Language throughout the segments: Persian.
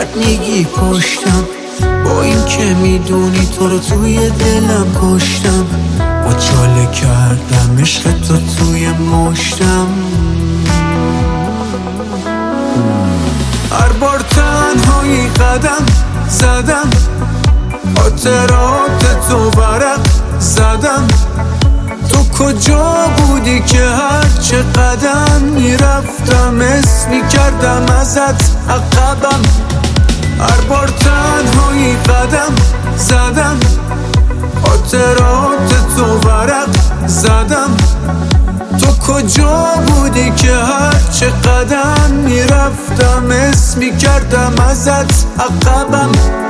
بد میگی پشتم، با این که میدونی تو رو توی دلم کشتم. با چاله کردم عشق تو توی مشتم. هر بار تنهایی قدم زدم، خاطرات تو ورق زدم. تو کجا بودی که هر چه قدم میرفتم اسم میکردم ازت عقبم. هر بار تنهایی قدم زدم، خاطرات تو ورق زدم. تو کجا بودی که هر چه قدم میرفتم اسم میکردم ازت عقبم.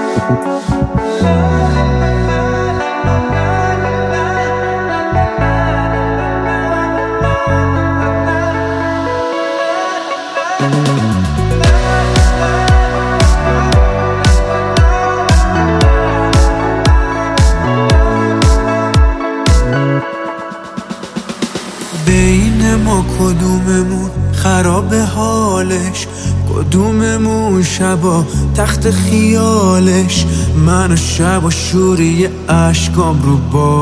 بین ما کدوممون خراب حالش، کدوممون شبا تخت خیالش. من و شب و شوری اشکام رو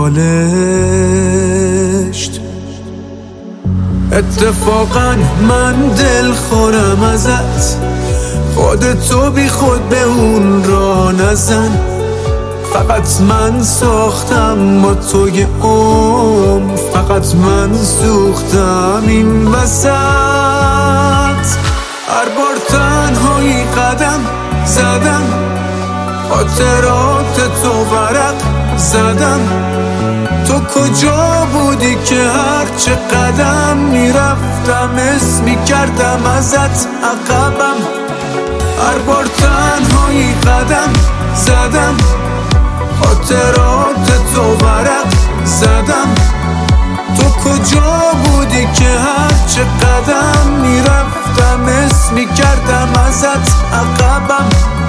بالشت. اتفاقا من دل خورم ازت، خودتو بی خود به اون را نزن. فقط من ساختم با توی عمر، فقط من سوختم این وسط. هر بار تنهایی قدم زدم، خاطرات تو ورق زدم. تو کجا بودی که هر چه قدم میرفتم اسم میکردم ازت عقبم. هر بار تنهایی قدم زدم، خاطرات تو ورق زدم. تو کجا بودی که هر چه قدم میرفتم اسم میکردم ازت عقبم.